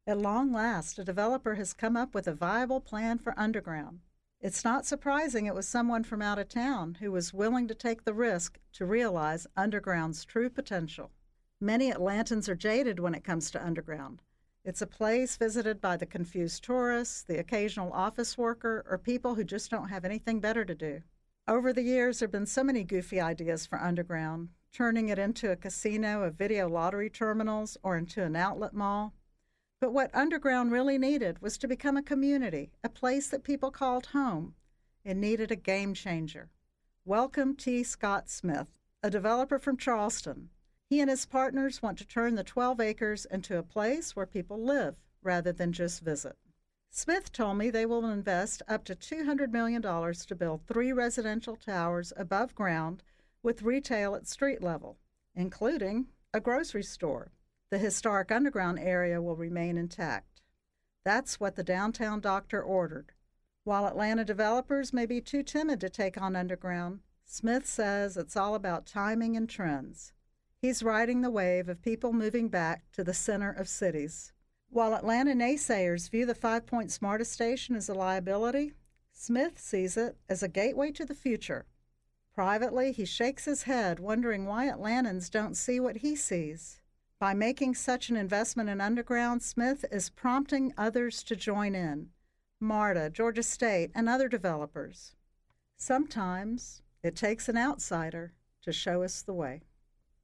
At long last, a developer has come up with a viable plan for underground. It's not surprising it was someone from out of town who was willing to take the risk to realize underground's true potential. Many Atlantans are jaded when it comes to underground. It's a place visited by the confused tourist, the occasional office worker, or people who just don't have anything better to do. Over the years, there have been so many goofy ideas for underground, turning it into a casino of video lottery terminals or into an outlet mall. But what underground really needed was to become a community, a place that people called home. It needed a game changer. Welcome T. Scott Smith, a developer from Charleston. He and his partners want to turn the 12 acres into a place where people live rather than just visit. Smith told me they will invest up to $200 million to build 3 residential towers above ground with retail at street level, including a grocery store. The historic underground area will remain intact. That's what the downtown doctor ordered. While Atlanta developers may be too timid to take on underground, Smith says it's all about timing and trends. He's riding the wave of people moving back to the center of cities. While Atlanta naysayers view the 5 Point Smartest station as a liability, Smith sees it as a gateway to the future. Privately, he shakes his head, wondering why Atlantans don't see what he sees. By making such an investment in underground, Smith is prompting others to join in. MARTA, Georgia State, and other developers. Sometimes it takes an outsider to show us the way.